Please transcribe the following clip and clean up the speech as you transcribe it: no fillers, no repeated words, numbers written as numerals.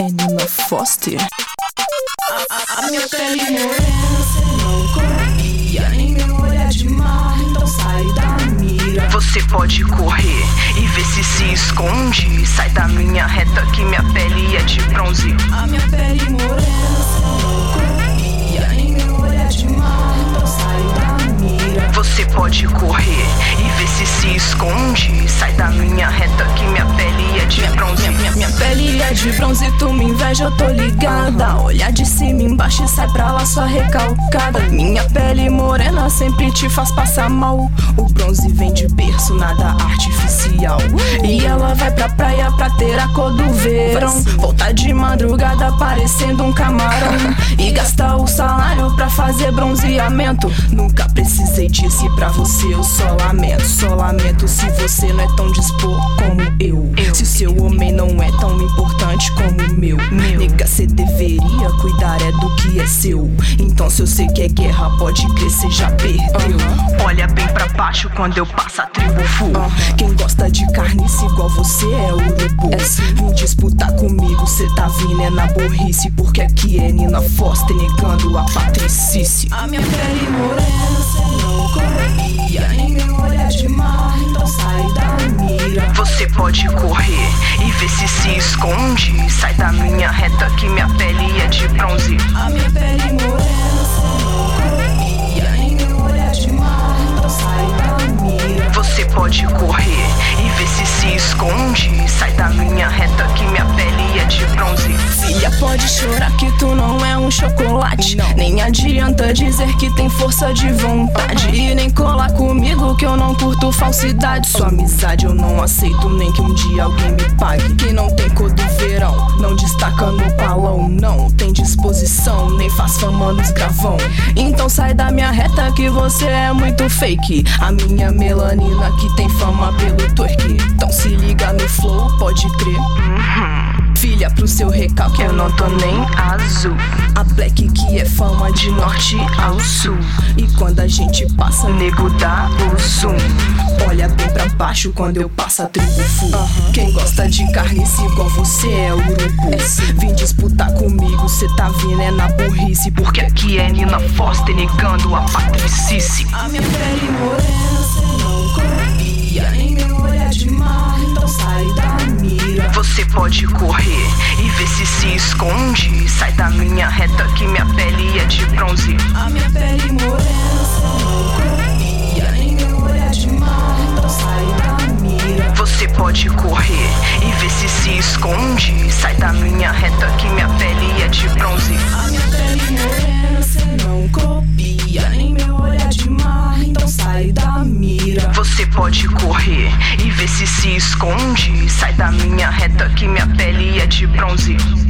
é Nina Foster. A minha pele morena cê não copia, nem meu olhar de mar, então sai da mira. Você pode correr e ver se esconde. Sai da minha reta que minha pele é de bronze. A minha pele morena cê não copia, nem meu olhar de mar, então sai da mira. Você pode correr e ver se esconde. Sai da minha reta que minha pele é de bronze. Minha pele é de bronze, tu me inveja, eu tô ligada. Olhar de cima embaixo e sai pra lá só recalcada. Minha pele morena sempre te faz passar mal. O bronze vem de berço, nada artificial. E ela vai pra praia pra ter a cor do verão. Voltar de madrugada parecendo um camarão. E gastar o salário pra fazer bronzeamento. Nunca precisei disso e pra você eu só lamento. Só lamento se você não é tão dispor como eu. Se o seu homem não é tão importante como o meu. Nega, cê deveria cuidar é do que é seu. Então se eu sei que é guerra, pode crer, cê já perdeu. Olha bem pra baixo quando eu passo a tribo full. Quem gosta de carniça igual você é urubu. Vim disputar comigo, cê tá vindo é na burrice. Porque aqui é Nina Foster negando a patricice. A minha pele morena cê não copia, nem meu olhar de mar, então sai da mira. Você pode correr e ver se esconde. Sai da minha reta que minha pele é de bronze. A minha pele morena cê não copia, nem meu olhar de mar, então sai da mira. Você pode correr e ver se esconde. Sai da minha reta que minha pele é de bronze. Filha, pode chorar que tu não é um chocolate. Nem adianta dizer que tem força de vontade. E nem colar comigo que eu não curto falsidade. Sua amizade eu não aceito, nem que um dia alguém me pague. Quem não tem cor do verão, não destaca no palão. Não tem disposição, nem faz fama nos gravão. Então sai da minha reta que você é muito fake. A minha melanina que tem fama pelo twerk. Então se liga no flow, pode crer. Filha, pro seu recalque Eu não tô nem azul. A Black que é fama de norte ao sul. E quando a gente passa, Nego dá o zoom. olha bem pra baixo quando eu passo a tribo full. Quem gosta de carniça igual você é urubu. Vim disputar comigo, cê tá vindo é na burrice. Porque aqui é Nina Foster negando a patricice. A minha pele morena cê não copia, nem meu olhar de mar, então sai da mira. Você pode correr e ver se esconde. Sai da minha reta que minha pele é de bronze. A minha pele morena cê não copia, nem meu olhar de mar, então sai da mira. Você pode correr e ver se esconde. Sai da minha reta que minha pele é de bronze. A minha pele morena cê não copia, nem meu olhar de mar, então sai da mira. Você pode correr e ver se esconde. Sai da minha reta que minha pele é de bronze.